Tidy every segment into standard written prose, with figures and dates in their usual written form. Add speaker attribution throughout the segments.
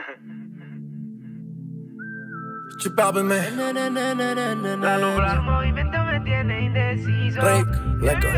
Speaker 1: Chipábeme.
Speaker 2: La nublar el movimiento me tiene indeciso.
Speaker 1: Rake, leco.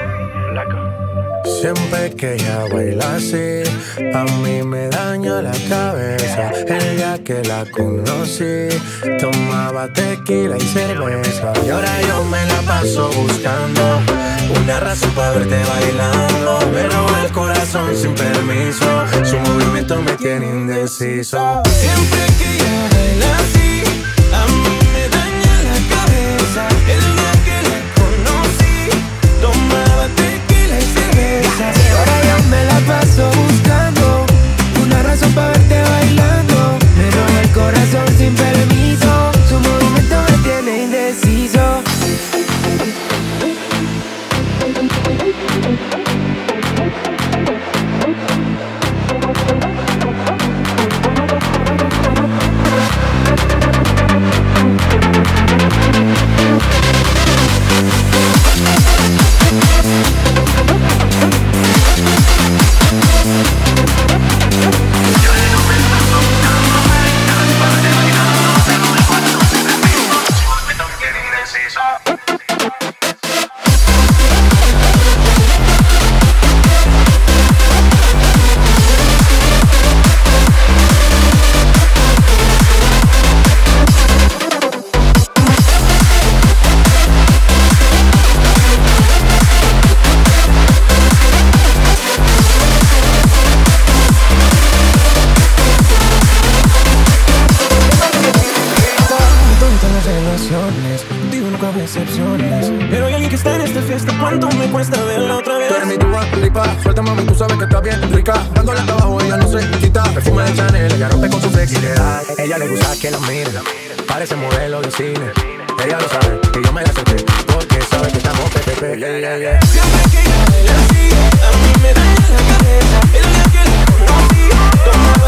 Speaker 1: Siempre que ella baila así, a mí me daña la cabeza. El día que la conocí, tomaba tequila y cerveza. Y ahora yo me la paso buscando una razón para verte bailando. Pero el corazón sin permiso, su movimiento me tiene indeciso. Siempre que ella baila así, a mí me daña la cabeza. El día que la conocí, tomaba tequila y cerveza.
Speaker 3: Y ahora yo me la paso buscando una razón para verte bailando. Pero el corazón sin permiso, su movimiento me tiene indeciso.
Speaker 1: Digo, nunca habrá excepciones, pero hay alguien que está en esta fiesta. ¿Cuánto me cuesta verla otra vez? Tú eres mi Dua Lipa, suelta mami, tú sabes que está bien rica. Dándole hasta abajo, ella no se quita. Perfume de Chanel, ella rompe con su flexibilidad. Ella le gusta que la miren, parece modelo de cine. Ella lo sabe, y yo me la acepté, porque sabe que estamos PPP. Siempre que ella baila así, a mí me daña la cabeza. El día que la conocí, toma